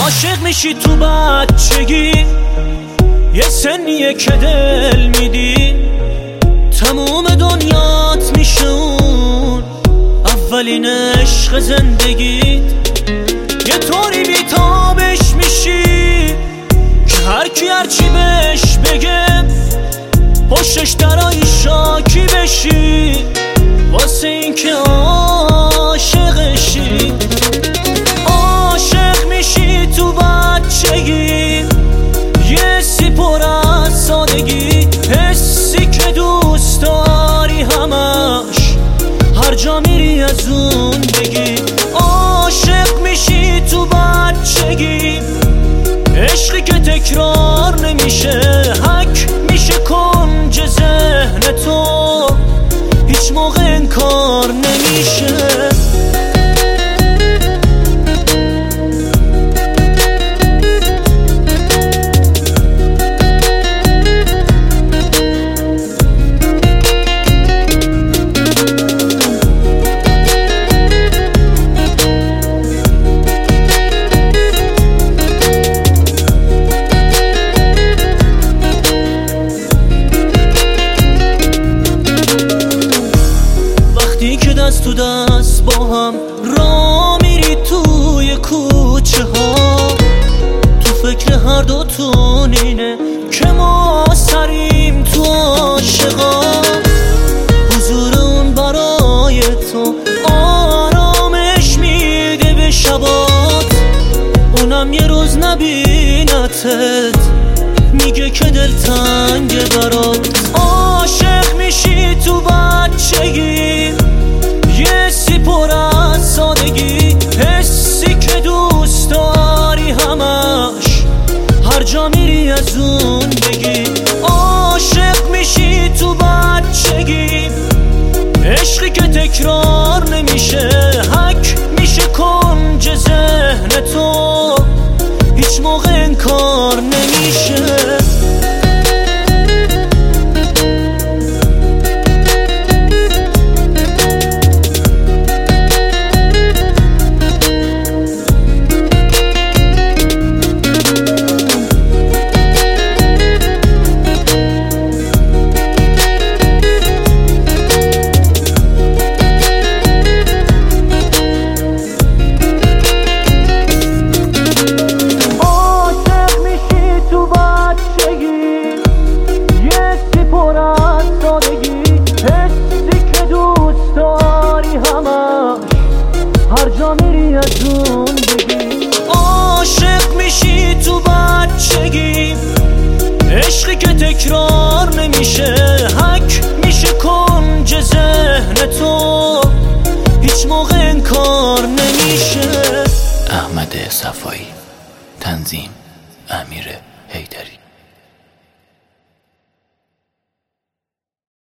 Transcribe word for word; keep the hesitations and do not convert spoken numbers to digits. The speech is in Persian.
عاشق میشی تو بچگی، یه سنیه که دل میدی، تموم دنیات میشه اون اولین عشق زندگیت. یه طوری بیتابش میشی که هرکی هرچی بهش بگه پشتش درای شاکی بشی، واسه این که عاشقشی. عاشق میشی تو بچگی، یه سی پر از سادگی، حسی که دوست داری همش هر جا میری از اون بگی. عاشق میشی تو بچگی، عشقی که تکرار نمیشه، حک میشه کنج ذهن تو، هیچ موقع انکار نمیشه. دست تو دست با هم را میری توی کوچه ها، تو فکر هر دوتون اینه که ما سریم تو عاشقا. حضور اون برای تو آرامش میده به شبات، اونم یه روز نبینتت میگه که دلتنگه برات. عاشق میشی تو بچگی، یه سی پر از سادگی، حسی که دوست داری همش هر جا میری از اون بگی. عاشق میشی تو بچگی، عشقی که تکرار نمیشه، حک میشه کنج ذهن تو، هیچ موقع انکار نمیشه. هر جا میری از اون بگی. عاشق میشی تو بچگی، عشقی که تکرار نمیشه، حک میشه کنج ذهن تو، هیچ موقع انکار نمیشه. احمد صفایی، تنظیم امیر حیدری.